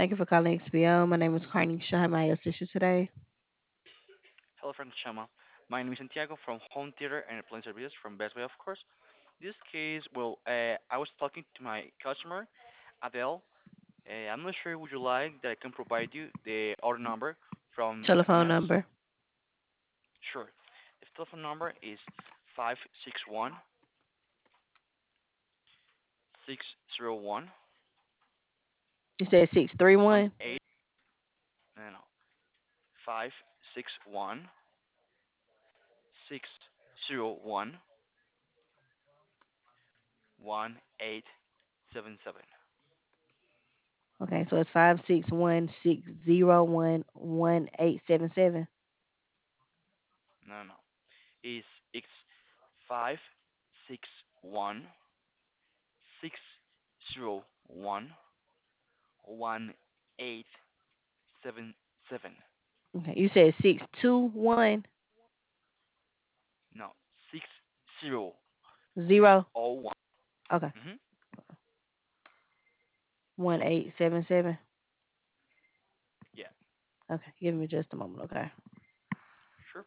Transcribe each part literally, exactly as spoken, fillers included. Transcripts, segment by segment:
Thank you for calling X B O. My name is Carnisha. How may I assist you today? Hello, Frank Chama. My name is Santiago from Home Theater and Appliance Services from Best Buy, of course. This case, well, uh, I was talking to my customer, Adele. Uh, I'm not sure would you like that I can provide you the order number from the Telephone appliance? number. Sure. The telephone number is five six one six zero one You said six three one one. eight. No, no, no. five six one six zero one one eight seven seven. Okay, so it's five six one six zero one one eight seven seven. No, no, no. Is it's five six one six zero one one eight seven seven. Okay, you said six two one No, six zero six zero. oh one. Okay, Mm-hmm. one eight seven seven. Yeah, Okay, give me just a moment. Okay. sure.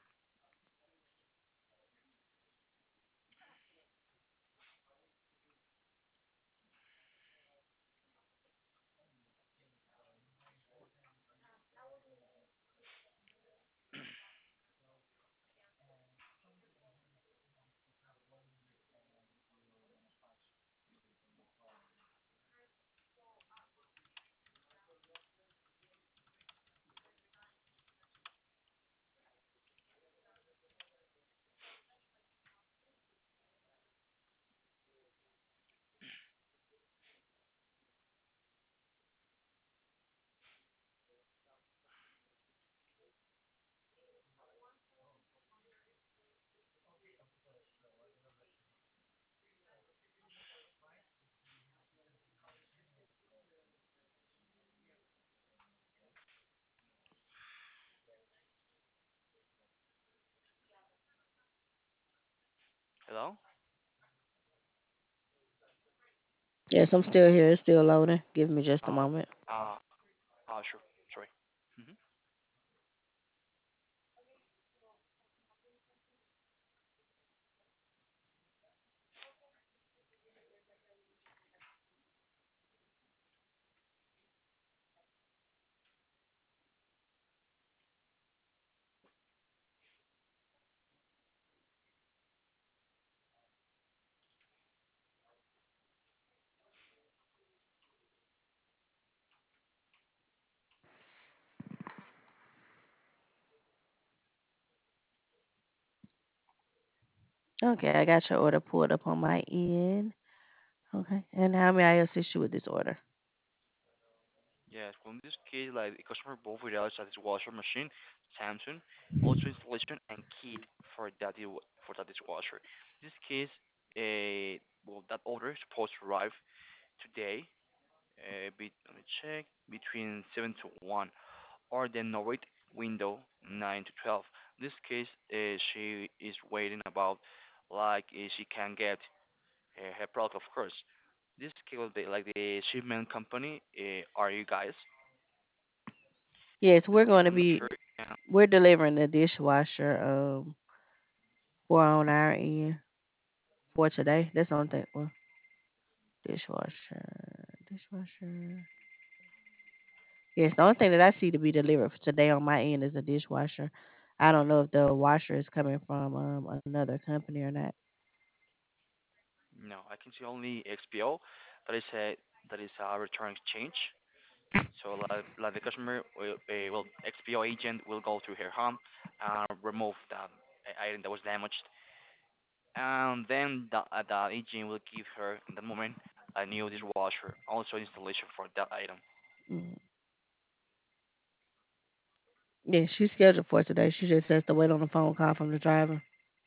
Hello. Yes, I'm still here. It's still loading. Give me just a Uh, moment. uh, uh, sure. Sorry. Mm-hmm. Okay, I got your order pulled up on my end. Okay, and how may I assist you with this order? Yes. Well, in this case, like the customer both with us at this washer machine, Samsung, also installation and kit for that di- for that dishwasher. In this case, uh, well, that order is supposed to arrive today. Uh, be, let me check between seven to one or the Norway window nine to twelve. In this case, uh, she is waiting about like uh, she can get uh, her product, of course. This case will be like the shipment company. Uh, are you guys? Yes, This we're case, going to I'm not be sure. Uh, we're delivering the dishwasher um for on our end for today. That's the only thing. Well, dishwasher, dishwasher. Yes, the only thing that I see to be delivered for today on my end is a dishwasher. I don't know if the washer is coming from um another company or not. no, I can see only X P O. That is a that is a return exchange. So like, like the customer will, uh, will X P O agent will go to her home and remove that uh, item that was damaged, and then the, uh, the agent will give her in that moment a new dishwasher, also installation for that item. Mm. Yeah, she's scheduled for today. She just has to wait on a phone call from the driver.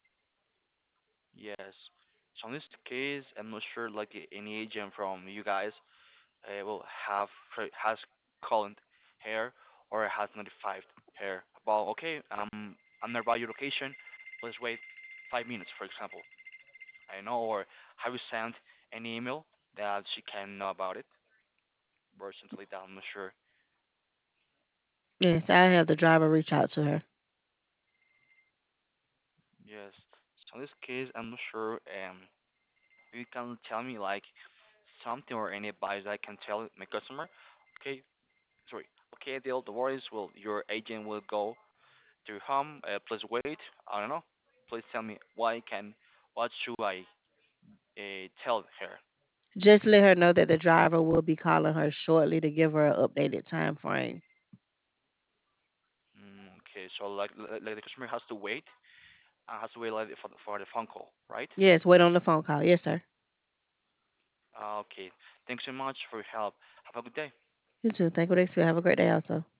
Yes. So in this case, I'm not sure like uh, any agent from you guys uh, will have has called her or has notified her about okay, um, I'm nearby your location. Please wait five minutes, for example. I know, or have you sent an email that she can know about it or something like that? I'm not sure. Yes, I have the driver reach out to her. Yes. So in this case, I'm not sure. Um, you can tell me like something or any advice I can tell my customer. Okay, sorry. Okay, deal. The worries. Well, your agent will go to your home. Uh, please wait. I don't know. Please tell me why can what should I uh, tell her? Just let her know that the driver will be calling her shortly to give her an updated time frame. Mm, okay, so like, like like the customer has to wait. Uh, has to wait like for the, for the phone call, right? Yes, wait on the phone call. Yes, sir. Uh, okay. Thanks so much for your help. Have a good day. You too. Thank you. Have a great day also.